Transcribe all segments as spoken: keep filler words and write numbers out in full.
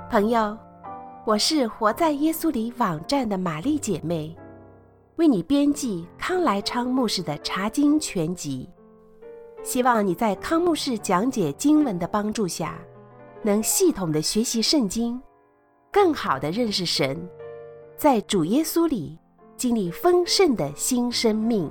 朋友，我是活在耶稣里网站的玛丽姐妹，为你编辑康来昌牧师的查经全集，希望你在康牧师讲解经文的帮助下，能系统的学习圣经，更好的认识神，在主耶稣里经历丰盛的新生命。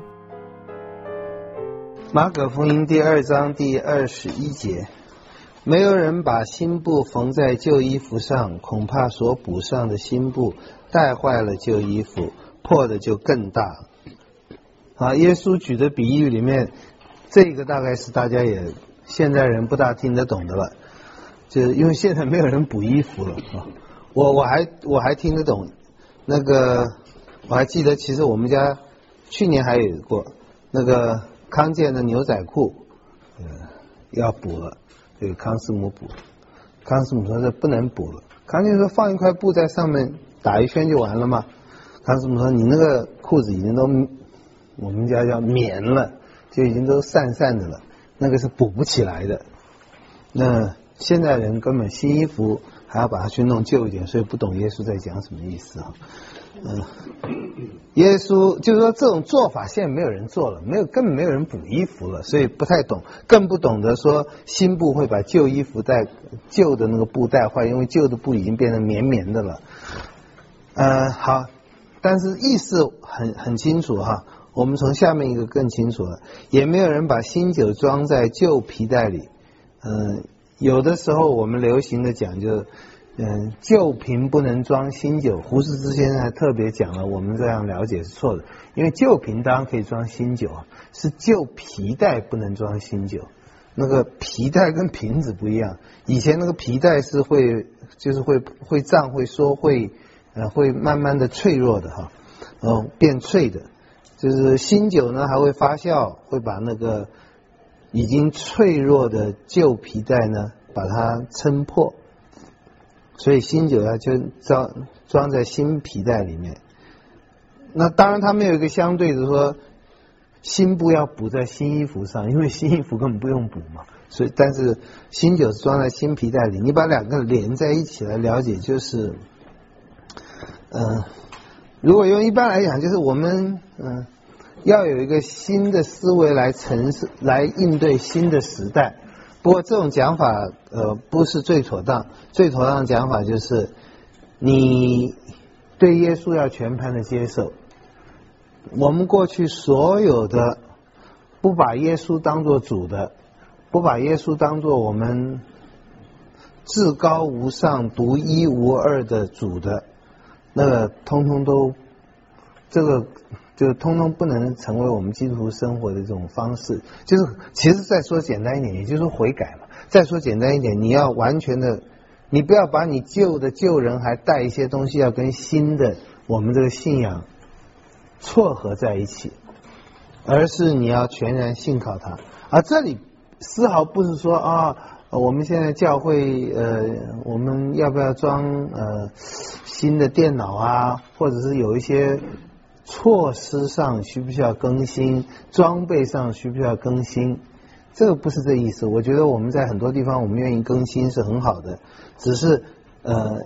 马可福音第二章第二十一节，没有人把新布缝在旧衣服上，恐怕所补上的新布带坏了旧衣服，破的就更大。啊，耶稣举的比喻里面，这个大概是大家也现在人不大听得懂的了，就是因为现在没有人补衣服了啊。我我还我还听得懂，那个我还记得，其实我们家去年还有过那个康健的牛仔裤，呃，要补了。对康师母补，康师母说这不能补了。康健说放一块布在上面打一圈就完了嘛。康师母说你那个裤子已经都我们家叫棉了，就已经都散散的了，那个是补不起来的。那现在人根本新衣服还要把它去弄旧一点，所以不懂耶稣在讲什么意思啊。嗯，耶稣就是说这种做法现在没有人做了，没有根本没有人补衣服了，所以不太懂，更不懂得说新布会把旧衣服带旧的那个布带坏，因为旧的布已经变成绵绵的了。呃，好，但是意思很很清楚哈。我们从下面一个更清楚了，也没有人把新酒装在旧皮袋里。嗯、呃，有的时候我们流行的讲究。嗯，旧瓶不能装新酒，胡适之先生还特别讲了，我们这样了解是错的。因为旧瓶当然可以装新酒，是旧皮带不能装新酒。那个皮带跟瓶子不一样，以前那个皮带是会就是会会胀会缩会呃会慢慢的脆弱的哈，嗯，变脆的。就是新酒呢还会发酵，会把那个已经脆弱的旧皮带呢把它撑破。所以新酒要就装装在新皮带里面。那当然他们有一个相对的说，新布要补在新衣服上，因为新衣服根本不用补嘛。所以但是新酒是装在新皮带里，你把两个连在一起来了解，就是嗯、呃，如果用一般来讲，就是我们嗯、呃、要有一个新的思维来承来应对新的时代。不过这种讲法呃不是最妥当，最妥当的讲法就是你对耶稣要全盘的接受。我们过去所有的不把耶稣当作主的，不把耶稣当作我们至高无上独一无二的主的，那个通通都这个就通通不能成为我们基督徒生活的这种方式。就是其实再说简单一点，也就是说悔改嘛。再说简单一点，你要完全的，你不要把你旧的旧人还带一些东西，要跟新的我们这个信仰撮合在一起，而是你要全然信靠他。而这里丝毫不是说啊，我们现在教会呃，我们要不要装呃新的电脑啊，或者是有一些措施上需不需要更新，装备上需不需要更新，这个不是这意思。我觉得我们在很多地方我们愿意更新是很好的，只是呃，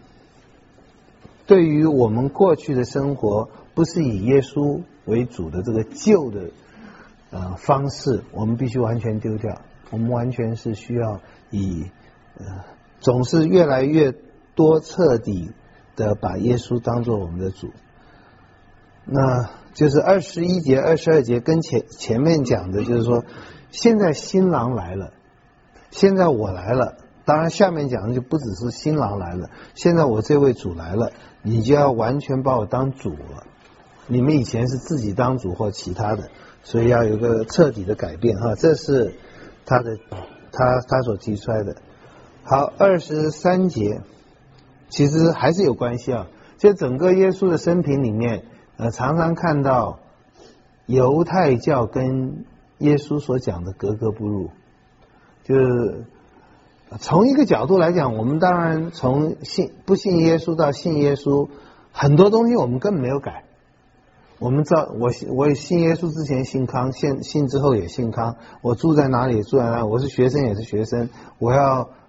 对于我们过去的生活不是以耶稣为主的这个旧的呃方式，我们必须完全丢掉。我们完全是需要以呃总是越来越多彻底的把耶稣当作我们的主。那就是二十一节二十二节跟前前面讲的就是说，现在新郎来了，现在我来了，当然下面讲的就不只是新郎来了，现在我这位主来了，你就要完全把我当主了。你们以前是自己当主或其他的，所以要有一个彻底的改变哈，这是他的他他所提出来的。好，二十三节其实还是有关系啊，就整个耶稣的生平里面呃，常常看到犹太教跟耶稣所讲的格格不入。就是从一个角度来讲，我们当然从信不信耶稣到信耶稣，很多东西我们根本没有改。我们知道，我我信耶稣之前信康，信信之后也信康。我住在哪里也住在哪里，我是学生也是学生。我要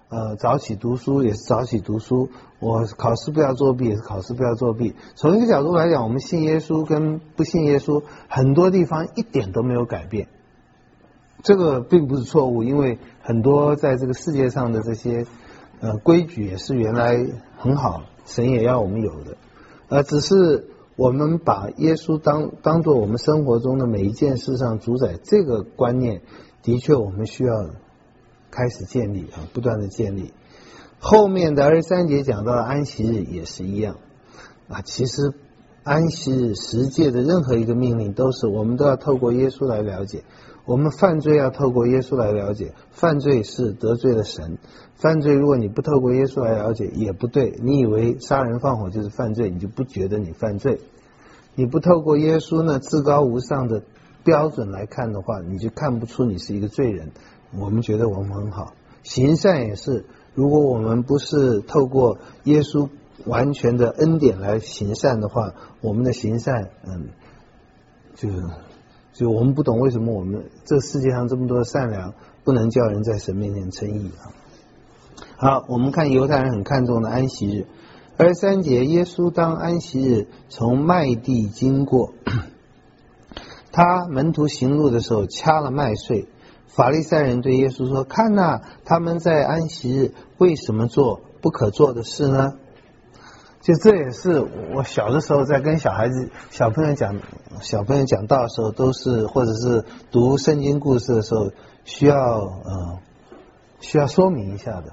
呃早起读书也是早起读书，我考试不要作弊也是考试不要作弊。从一个角度来讲，我们信耶稣跟不信耶稣很多地方一点都没有改变，这个并不是错误，因为很多在这个世界上的这些呃规矩也是原来很好，神也要我们有的，呃只是我们把耶稣当当做我们生活中的每一件事上主宰，这个观念的确我们需要开始建立啊，不断的建立。后面的二十三节讲到的安息日也是一样啊，其实安息日十诫的任何一个命令都是我们都要透过耶稣来了解，我们犯罪要透过耶稣来了解，犯罪是得罪了神，犯罪如果你不透过耶稣来了解也不对，你以为杀人放火就是犯罪，你就不觉得你犯罪，你不透过耶稣呢至高无上的标准来看的话，你就看不出你是一个罪人。我们觉得我们很好，行善也是，如果我们不是透过耶稣完全的恩典来行善的话，我们的行善嗯，就就我们不懂为什么我们这世界上这么多的善良不能叫人在神面前称义啊。好，我们看犹太人很看重的安息日，二十三节，耶稣当安息日从麦地经过，他门徒行路的时候掐了麦穗，法利赛人对耶稣说，看哪，他们在安息日为什么做不可做的事呢？就这也是我小的时候在跟小孩子小朋友讲小朋友讲道的时候，都是或者是读圣经故事的时候需要呃需要说明一下的。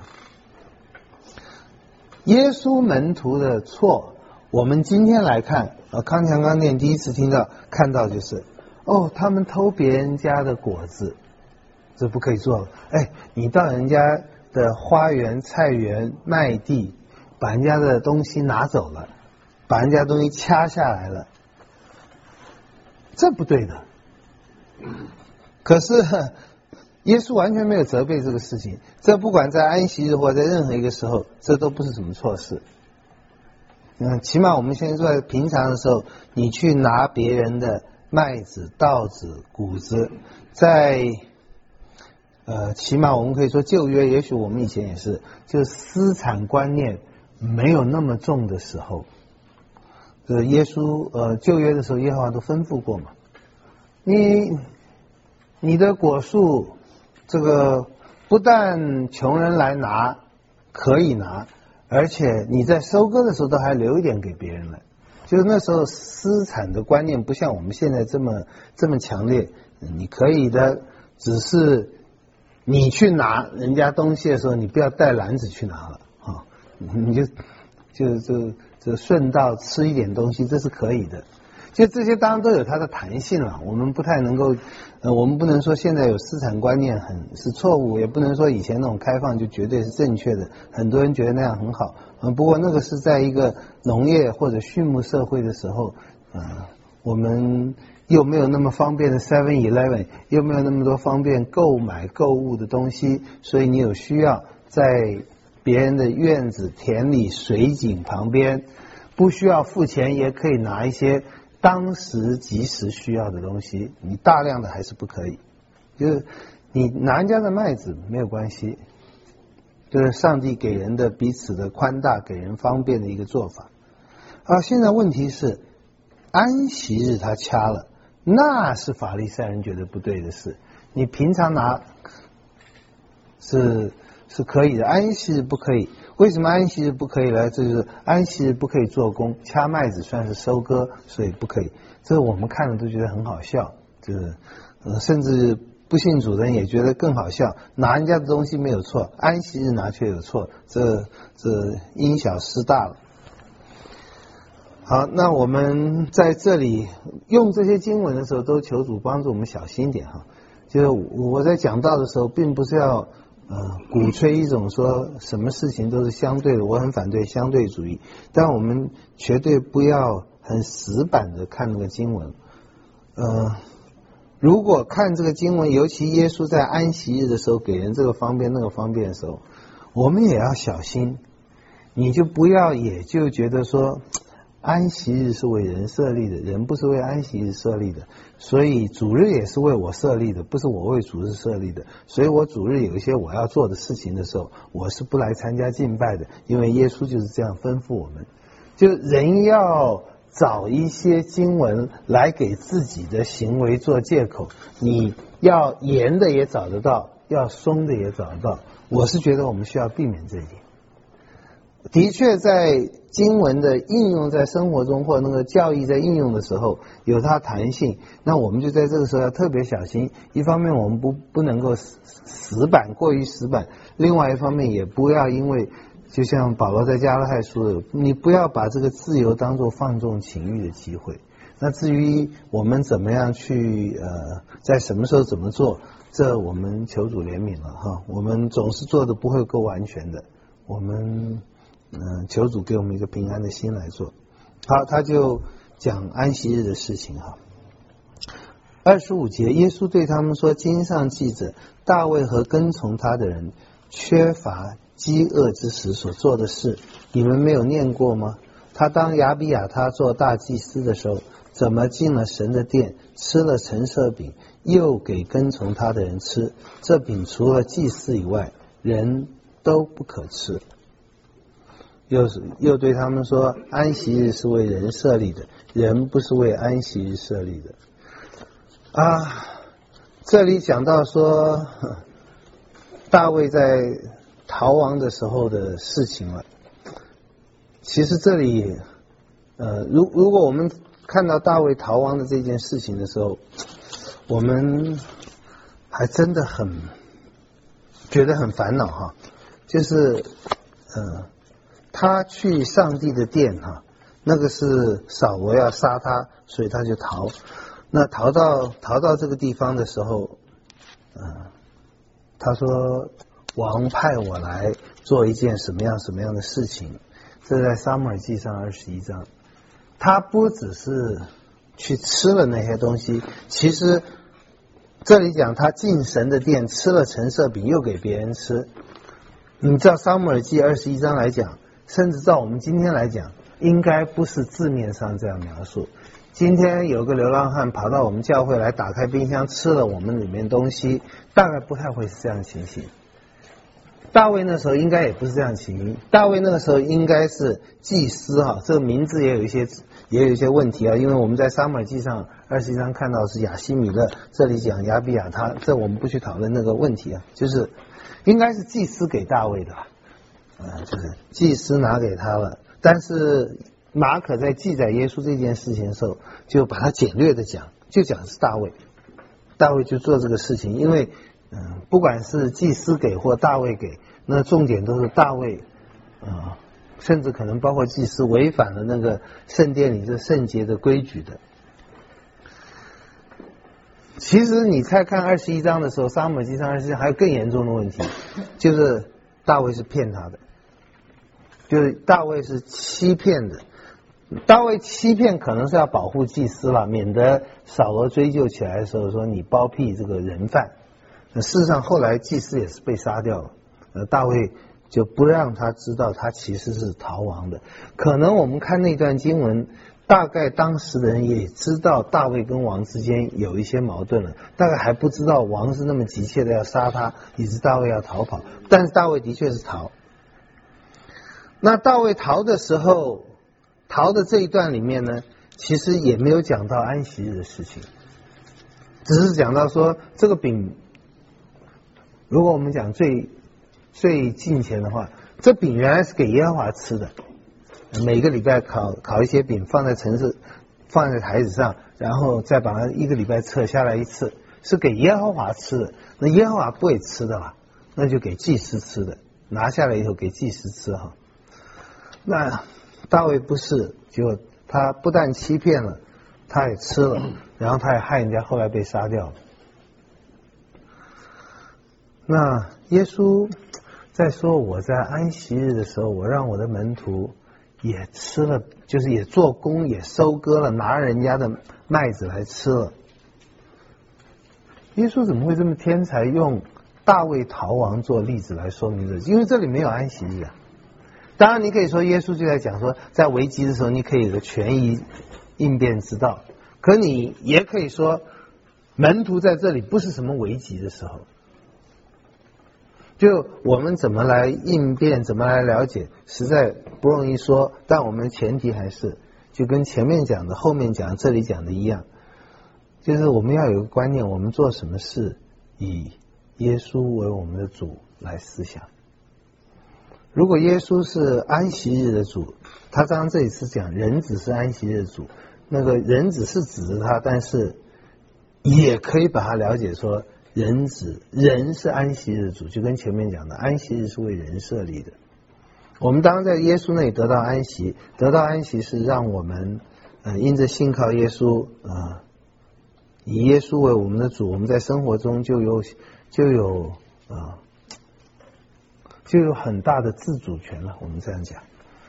耶稣门徒的错，我们今天来看，呃康强刚念第一次听到看到就是哦，他们偷别人家的果子，这不可以做。哎，你到人家的花园、菜园、麦地，把人家的东西拿走了，把人家东西掐下来了，这不对的。可是耶稣完全没有责备这个事情，这不管在安息日或在任何一个时候，这都不是什么错事。嗯，起码我们现在在平常的时候，你去拿别人的麦子、稻子、谷子，在呃，起码我们可以说旧约，也许我们以前也是，就私产观念没有那么重的时候，这耶稣呃旧约的时候，耶和华都吩咐过嘛，你你的果树这个不但穷人来拿可以拿，而且你在收割的时候都还留一点给别人了。就是那时候私产的观念不像我们现在这么这么强烈，你可以的，只是你去拿人家东西的时候，你不要带篮子去拿了啊，你就就就就顺道吃一点东西，这是可以的。就这些当然都有它的弹性了，我们不太能够，呃，我们不能说现在有私产观念很是错误，也不能说以前那种开放就绝对是正确的，很多人觉得那样很好，嗯，不过那个是在一个农业或者畜牧社会的时候，呃，我们又没有那么方便的 seven eleven， 又没有那么多方便购买购物的东西，所以你有需要在别人的院子、田里、水井旁边，不需要付钱也可以拿一些当时即时需要的东西，你大量的还是不可以。就是你拿人家的麦子没有关系，就是上帝给人的彼此的宽大，给人方便的一个做法。啊，现在问题是安息日他掐了，那是法利赛人觉得不对的事。你平常拿是是可以的，安息日不可以。为什么安息日不可以呢？这就是安息日不可以做工，掐麦子算是收割，所以不可以。这我们看了都觉得很好笑，就是呃，甚至不信主的人也觉得更好笑。拿人家的东西没有错，安息日拿却有错，这这因小失大了。好，那我们在这里用这些经文的时候，都求主帮助我们小心一点哈。就是我在讲道的时候，并不是要呃，鼓吹一种说什么事情都是相对的，我很反对相对主义，但我们绝对不要很死板的看那个经文。呃，如果看这个经文，尤其耶稣在安息日的时候给人这个方便那个方便的时候，我们也要小心。你就不要也就觉得说安息日是为人设立的，人不是为安息日设立的，所以主日也是为我设立的，不是我为主日设立的。所以我主日有一些我要做的事情的时候，我是不来参加敬拜的，因为耶稣就是这样吩咐我们。就人要找一些经文来给自己的行为做借口，你要严的也找得到，要松的也找得到。我是觉得我们需要避免这一点。的确在经文的应用在生活中，或那个教义在应用的时候有它弹性，那我们就在这个时候要特别小心。一方面我们不不能够死死板过于死板，另外一方面也不要因为就像保罗在加拉太书的，你不要把这个自由当作放纵情欲的机会。那至于我们怎么样去呃在什么时候怎么做，这我们求主怜悯了哈，我们总是做的不会够完全的，我们嗯、呃，求主给我们一个平安的心来做。好，他就讲安息日的事情哈。二十五节，耶稣对他们说：“经上记着，大卫和跟从他的人缺乏饥饿之时所做的事，你们没有念过吗？他当亚比亚他做大祭司的时候，怎么进了神的殿，吃了陈设饼，又给跟从他的人吃？这饼除了祭司以外，人都不可吃。”又是又对他们说，安息日是为人设立的，人不是为安息日设立的。啊，这里讲到说大卫在逃亡的时候的事情了。其实这里呃，如如果我们看到大卫逃亡的这件事情的时候，我们还真的很觉得很烦恼哈，就是呃他去上帝的殿哈，那个是扫罗要杀他，所以他就逃。那逃到逃到这个地方的时候，呃，他说王派我来做一件什么样什么样的事情，这在撒母耳记上二十一章。他不只是去吃了那些东西，其实这里讲他进神的殿吃了陈设饼，又给别人吃。你照撒母耳记二十一章来讲，甚至照我们今天来讲，应该不是字面上这样描述。今天有个流浪汉跑到我们教会来，打开冰箱吃了我们里面东西，大概不太会是这样的情形。大卫那时候应该也不是这样的情形，大卫那个时候应该是祭司哈，这个名字也有一些也有一些问题啊，因为我们在撒母耳记上二十一章看到是亚希米勒，这里讲亚比亚他，这我们不去讨论那个问题啊，就是应该是祭司给大卫的吧。呃，就是祭司拿给他了，但是马可在记载耶稣这件事情的时候，就把它简略的讲，就讲是大卫，大卫就做这个事情，因为嗯、呃，不管是祭司给或大卫给，那重点都是大卫，啊、呃，甚至可能包括祭司违反了那个圣殿里这圣洁的规矩的。其实你再看二十一章的时候，撒母耳记上二十一章还有更严重的问题，就是大卫是骗他的。就是大卫是欺骗的，大卫欺骗可能是要保护祭司了，免得扫罗追究起来的时候说你包庇这个人犯。事实上后来祭司也是被杀掉了，呃，大卫就不让他知道他其实是逃亡的。可能我们看那段经文，大概当时的人也知道大卫跟王之间有一些矛盾了，大概还不知道王是那么急切的要杀他，以致大卫要逃跑。但是大卫的确是逃。那大卫逃的时候，逃的这一段里面呢，其实也没有讲到安息日的事情，只是讲到说这个饼，如果我们讲最最近前的话，这饼原来是给耶和华吃的，每个礼拜烤烤一些饼放在城市，放在台子上，然后再把它一个礼拜撤下来一次，是给耶和华吃的。那耶和华不会吃的啦，那就给祭司吃的，拿下来以后给祭司吃哈。那大卫不是，就他不但欺骗了，他也吃了，然后他也害人家后来被杀掉了。那耶稣在说我在安息日的时候，我让我的门徒也吃了，就是也做工也收割了，拿人家的麦子来吃了。耶稣怎么会这么天才，用大卫逃亡做例子来说明这？因为这里没有安息日啊。 当然，你可以说耶稣就在讲说，在危机的时候，你可以有个权宜应变之道。可你也可以说，门徒在这里不是什么危急的时候。就我们怎么来应变，怎么来了解，实在不容易说。但我们的前提还是，就跟前面讲的、后面讲、这里讲的一样，就是我们要有个观念，我们做什么事以耶稣为我们的主来思想。如果耶稣是安息日的主，他刚刚这里是讲人子是安息日的主，那个人子是指着他，但是也可以把它了解说，人子人是安息日的主，就跟前面讲的安息日是为人设立的。我们当然在耶稣那里得到安息，得到安息是让我们呃因着信靠耶稣啊、呃，以耶稣为我们的主，我们在生活中就有就有啊、呃、就有很大的自主权了。我们这样讲，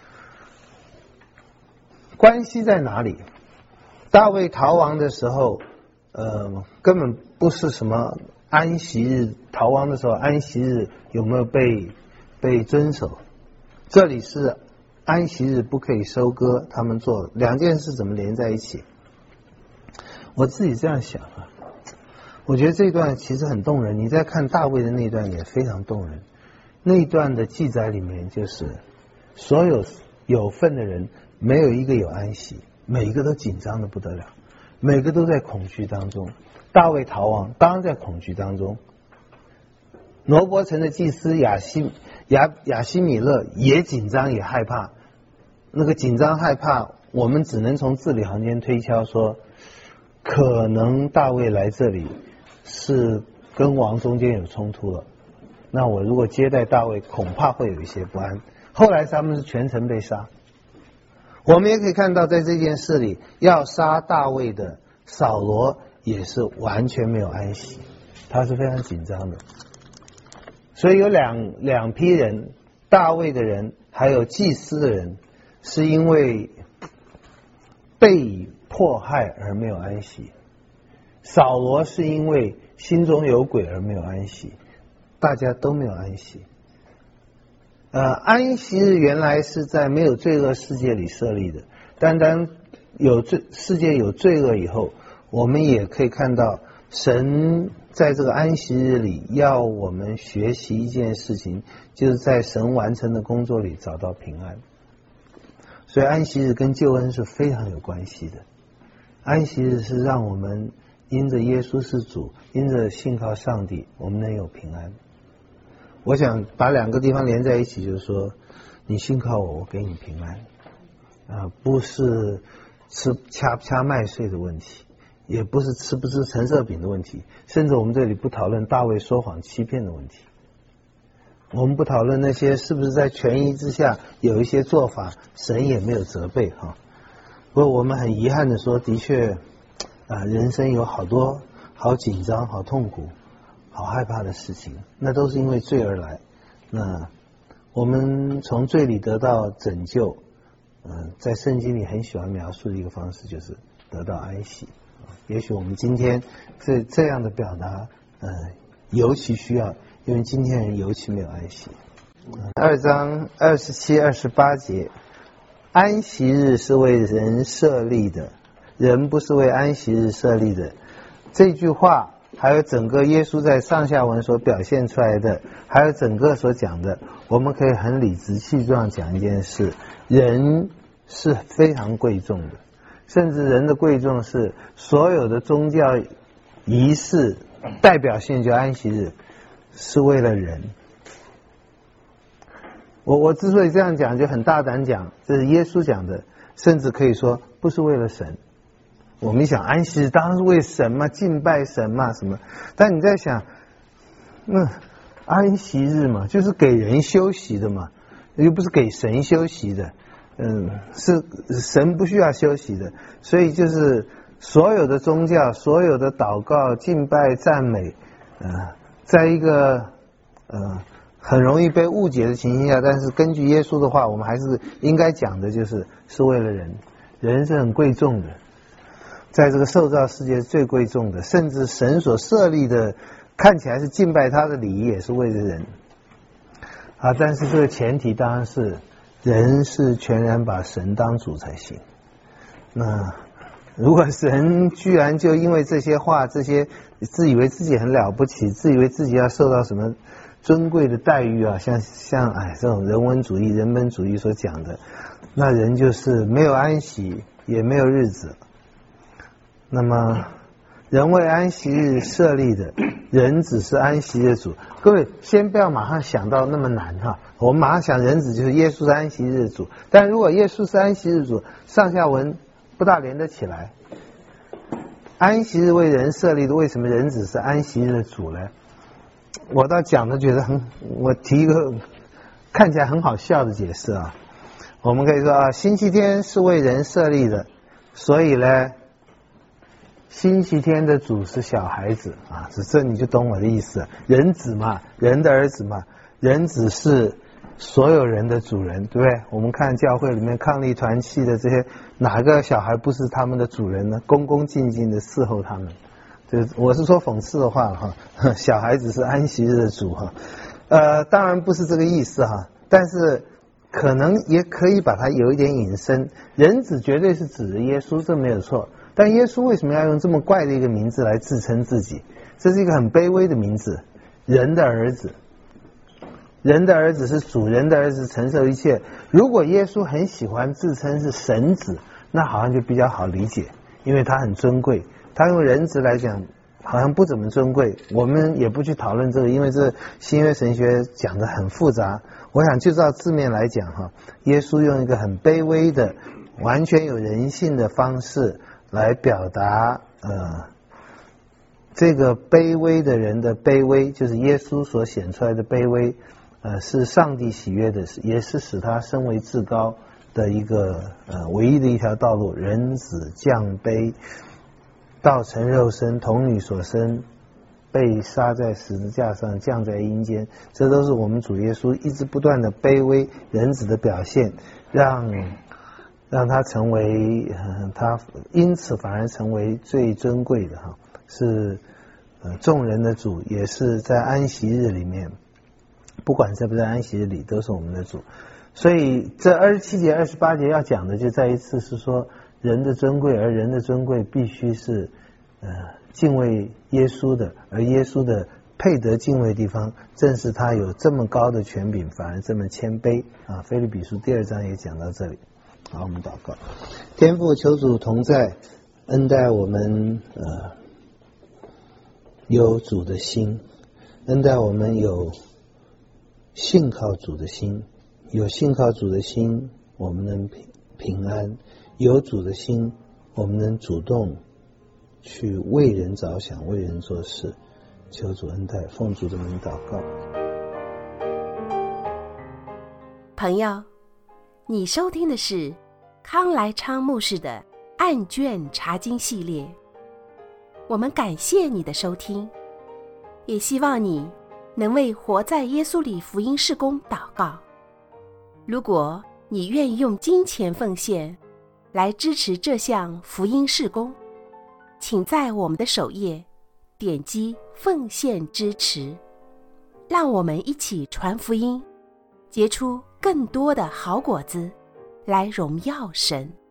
关系在哪里？大卫逃亡的时候，呃，根本不是什么安息日，逃亡的时候安息日有没有被被遵守？这里是安息日不可以收割，他们做两件事怎么连在一起？我自己这样想啊，我觉得这段其实很动人。你再看大卫的那段也非常动人。那一段的记载里面，就是所有有份的人没有一个有安息，每一个都紧张的不得了，每个都在恐惧当中。大卫逃亡当然在恐惧当中，挪伯城的祭司亚西亚亚西米勒也紧张也害怕。那个紧张害怕，我们只能从字里行间推敲说，可能大卫来这里是跟王中间有冲突了。那我如果接待大卫，恐怕会有一些不安。后来他们是全城被杀。我们也可以看到，在这件事里，要杀大卫的扫罗也是完全没有安息，他是非常紧张的。所以有两两批人，大卫的人还有祭司的人，是因为被迫害而没有安息。扫罗是因为心中有鬼而没有安息，大家都没有安息。呃，安息日原来是在没有罪恶世界里设立的，单单有罪世界有罪恶以后，我们也可以看到神在这个安息日里要我们学习一件事情，就是在神完成的工作里找到平安。所以安息日跟救恩是非常有关系的。安息日是让我们因着耶稣是主，因着信靠上帝，我们能有平安。我想把两个地方连在一起，就是说，你信靠我，我给你平安啊，不是吃掐不掐麦穗的问题，也不是吃不吃橙色饼的问题，甚至我们这里不讨论大卫说谎欺骗的问题，我们不讨论那些是不是在权宜之下有一些做法神也没有责备哈。不过我们很遗憾的说，的确啊，人生有好多好紧张、好痛苦、好害怕的事情，那都是因为罪而来。那我们从罪里得到拯救，呃，在圣经里很喜欢描述的一个方式就是得到安息。也许我们今天这这样的表达，呃，尤其需要，因为今天人尤其没有安息。二章二十七、二十八节，安息日是为人设立的，人不是为安息日设立的。这句话还有整个耶稣在上下文所表现出来的，还有整个所讲的，我们可以很理直气壮讲一件事：人是非常贵重的，甚至人的贵重是所有的宗教仪式代表性，就安息日是为了人。我我之所以这样讲，就很大胆讲，这是耶稣讲的，甚至可以说不是为了神。我们想安息日当然是为神嘛，敬拜神嘛什么，但你在想，那安息日嘛，就是给人休息的嘛，又不是给神休息的，嗯，是神不需要休息的，所以就是所有的宗教、所有的祷告、敬拜、赞美，呃，在一个呃很容易被误解的情形下，但是根据耶稣的话，我们还是应该讲的就是是为了人，人是很贵重的。在这个受造世界最贵重的，甚至神所设立的看起来是敬拜他的礼仪也是为了人啊。但是这个前提当然是人是全然把神当主才行。那如果神居然就因为这些话，这些自以为自己很了不起，自以为自己要受到什么尊贵的待遇啊，像像哎这种人文主义、人本主义所讲的，那人就是没有安息，也没有日子。那么人为安息日设立的，人只是安息日主。各位先不要马上想到那么难哈，我们马上想人子就是耶稣是安息日主，但如果耶稣是安息日主，上下文不大连得起来。安息日为人设立的，为什么人子是安息日的主呢？我倒讲的觉得很，我提一个看起来很好笑的解释啊。我们可以说啊，星期天是为人设立的，所以呢星期天的主是小孩子啊，这你就懂我的意思。人子嘛，人的儿子嘛，人子是所有人的主人，对不对？我们看教会里面伉俪团契的这些，哪个小孩不是他们的主人呢？恭恭敬敬的伺候他们。就我是说讽刺的话哈，小孩子是安息日的主哈。呃，当然不是这个意思哈，但是可能也可以把它有一点引申。人子绝对是指的耶稣，这没有错。但耶稣为什么要用这么怪的一个名字来自称自己？这是一个很卑微的名字，人的儿子。人的儿子是主，人的儿子承受一切。如果耶稣很喜欢自称是神子，那好像就比较好理解，因为他很尊贵。他用人子来讲好像不怎么尊贵，我们也不去讨论这个，因为这新约神学讲得很复杂。我想就照字面来讲哈，耶稣用一个很卑微的完全有人性的方式来表达呃这个卑微的人的卑微，就是耶稣所显出来的卑微，呃是上帝喜悦的，也是使他升为至高的一个呃唯一的一条道路。人子降卑，道成肉身，童女所生，被杀在十字架上，降在阴间，这都是我们主耶稣一直不断的卑微人子的表现，让让他成为、呃、他因此反而成为最尊贵的哈，是呃众人的主，也是在安息日里面，不管在不在安息日里都是我们的主。所以这二十七节二十八节要讲的就再一次是说人的尊贵，而人的尊贵必须是呃敬畏耶稣的，而耶稣的配得敬畏的地方正是他有这么高的权柄反而这么谦卑啊。腓立比书第二章也讲到这里。好，我们祷告。天父，求主同在，恩待我们呃有主的心，恩待我们有信靠主的心，有信靠主的心我们能平平安，有主的心我们能主动去为人着想，为人做事。求主恩待，奉主的名祷告。 朋友，你收听的是康来昌牧师的案卷查经系列，我们感谢你的收听，也希望你能为活在耶稣里福音事工祷告。如果你愿意用金钱奉献来支持这项福音事工，请在我们的首页点击奉献支持，让我们一起传福音，结出更多的好果子，来荣耀神。